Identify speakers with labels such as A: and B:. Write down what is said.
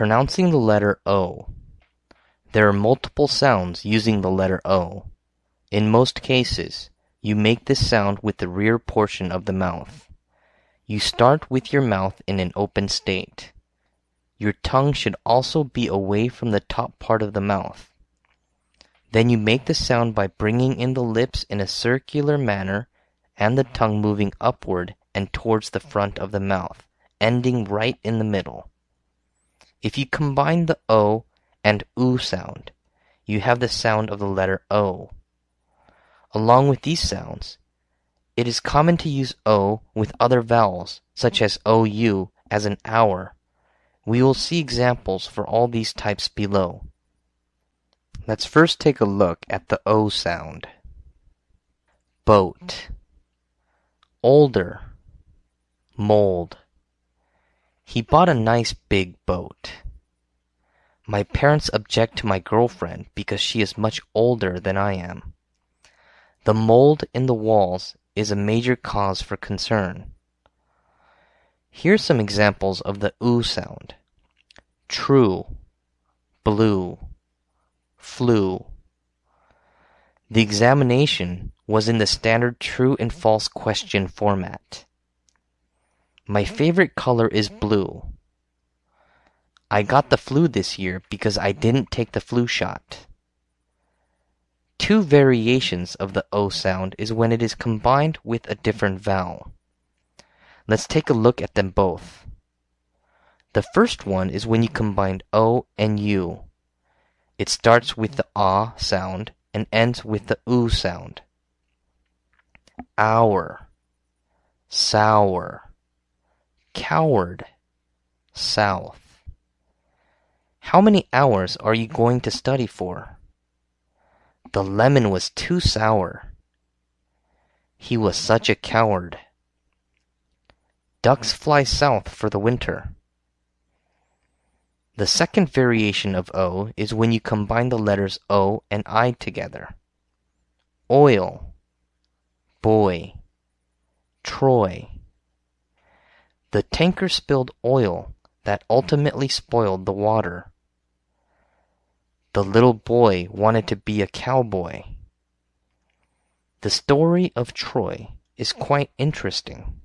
A: Pronouncing the letter O. There are multiple sounds using the letter O. In most cases, you make this sound with the rear portion of the mouth. You start with your mouth in an open state. Your tongue should also be away from the top part of the mouth. Then you make the sound by bringing in the lips in a circular manner and the tongue moving upward and towards the front of the mouth, ending right in the middle. If you combine the O and U sound, you have the sound of the letter O. Along with these sounds, it is common to use O with other vowels, such as OU as an hour. We will see examples for all these types below. Let's first take a look at the O sound. Boat. Older. Mold. He bought a nice big boat. My parents object to my girlfriend because she is much older than I am. The mold in the walls is a major cause for concern. Here's some examples of the U sound. True. Blue. Flew. The examination was in the standard true and false question format. My favorite color is blue. I got the flu this year because I didn't take the flu shot. Two variations of the O sound is when it is combined with a different vowel. Let's take a look at them both. The first one is when you combine O and U. It starts with the ah sound and ends with the U sound. Hour. Sour. Coward. South. How many hours are you going to study for? The lemon was too sour. He was such a coward. Ducks fly south for the winter. The second variation of O is when you combine the letters O and I together. Oil. Boy. Troy. The tanker spilled oil that ultimately spoiled the water. The little boy wanted to be a cowboy. The story of Troy is quite interesting.